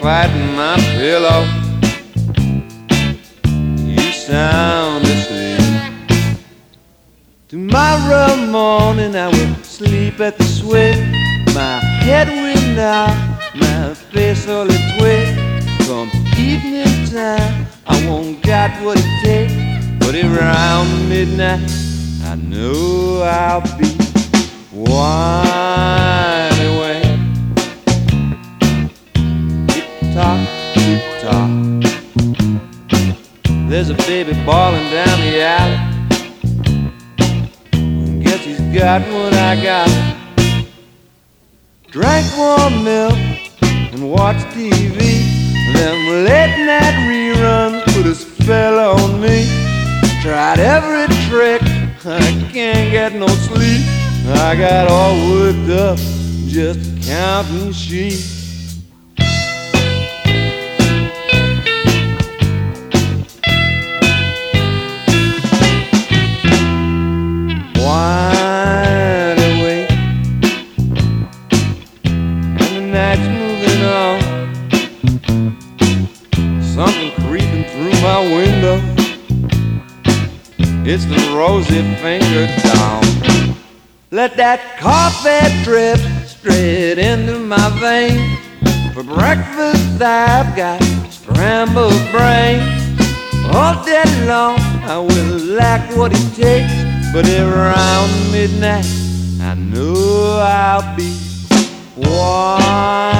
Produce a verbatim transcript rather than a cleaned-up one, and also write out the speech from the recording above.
fighting my pillow. You sound asleep. Tomorrow morning I will sleep at the switch. My head will nod, my face all a twitch. Come evening time, I won't got what it takes, but around midnight I know I'll be wide awake. Tick-tock, tick-tock, there's a baby bawling down the alley. Guess he's got what I got. Drank warm milk and watched T V. Them late night reruns put a spell on me. Tried every trick, I can't get no sleep. I got all worked up just counting sheep. Wide awake, and the night's moving on. Something creeping through my window. It's the rosy-fingered dawn. Let that coffee drip straight into my veins. For breakfast I've got scrambled brains. All day long I will lack what it takes, but around midnight I know I'll be wide